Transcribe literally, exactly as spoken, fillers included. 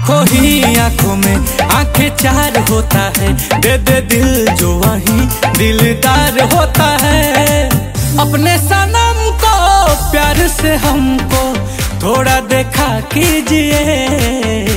आंखों ही आंखों में आंखें चार होता है, दे दे दिल जो वही दिलदार होता है। अपने सनम को प्यार से हमको थोड़ा देखा कीजिए।